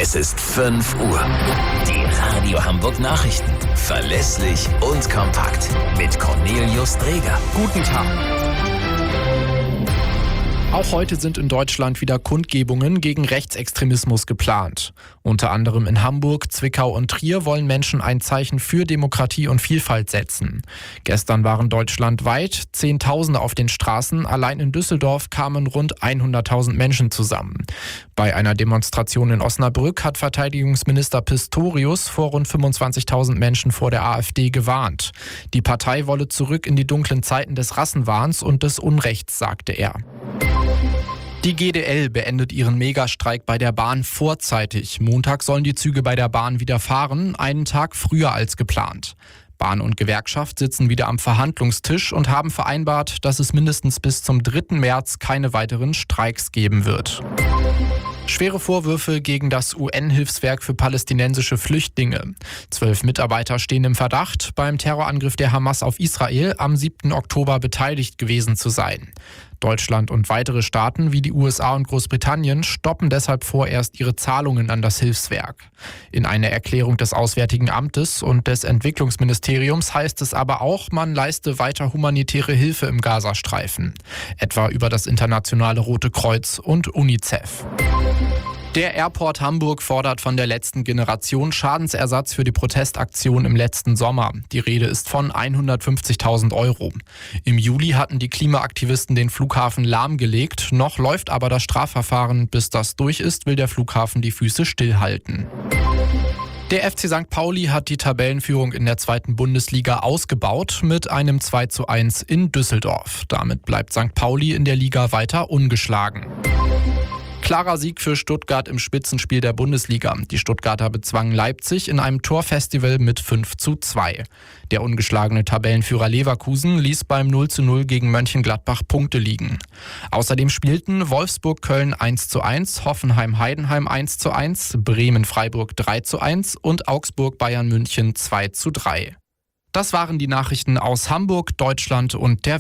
Es ist 5 Uhr. Die Radio Hamburg Nachrichten. Verlässlich und kompakt. Mit Cornelius Dreger. Guten Tag. Auch heute sind in Deutschland wieder Kundgebungen gegen Rechtsextremismus geplant. Unter anderem in Hamburg, Zwickau und Trier wollen Menschen ein Zeichen für Demokratie und Vielfalt setzen. Gestern waren deutschlandweit Zehntausende auf den Straßen. Allein in Düsseldorf kamen rund 100.000 Menschen zusammen. Bei einer Demonstration in Osnabrück hat Verteidigungsminister Pistorius vor rund 25.000 Menschen vor der AfD gewarnt. Die Partei wolle zurück in die dunklen Zeiten des Rassenwahns und des Unrechts, sagte er. Die GDL beendet ihren Megastreik bei der Bahn vorzeitig. Montag sollen die Züge bei der Bahn wieder fahren, einen Tag früher als geplant. Bahn und Gewerkschaft sitzen wieder am Verhandlungstisch und haben vereinbart, dass es mindestens bis zum 3. März keine weiteren Streiks geben wird. Schwere Vorwürfe gegen das UN-Hilfswerk für palästinensische Flüchtlinge. 12 Mitarbeiter stehen im Verdacht, beim Terrorangriff der Hamas auf Israel am 7. Oktober beteiligt gewesen zu sein. Deutschland und weitere Staaten wie die USA und Großbritannien stoppen deshalb vorerst ihre Zahlungen an das Hilfswerk. In einer Erklärung des Auswärtigen Amtes und des Entwicklungsministeriums heißt es aber auch, man leiste weiter humanitäre Hilfe im Gazastreifen, etwa über das Internationale Rote Kreuz und UNICEF. Der Airport Hamburg fordert von der letzten Generation Schadensersatz für die Protestaktion im letzten Sommer. Die Rede ist von 150.000 €. Im Juli hatten die Klimaaktivisten den Flughafen lahmgelegt. Noch läuft aber das Strafverfahren. Bis das durch ist, will der Flughafen die Füße stillhalten. Der FC St. Pauli hat die Tabellenführung in der 2. Bundesliga ausgebaut mit einem 2:1 in Düsseldorf. Damit bleibt St. Pauli in der Liga weiter ungeschlagen. Klarer Sieg für Stuttgart im Spitzenspiel der Bundesliga. Die Stuttgarter bezwangen Leipzig in einem Torfestival mit 5:2. Der ungeschlagene Tabellenführer Leverkusen ließ beim 0:0 gegen Mönchengladbach Punkte liegen. Außerdem spielten Wolfsburg-Köln 1:1, Hoffenheim-Heidenheim 1:1, Bremen-Freiburg 3:1 und Augsburg-Bayern München 2:3. Das waren die Nachrichten aus Hamburg, Deutschland und der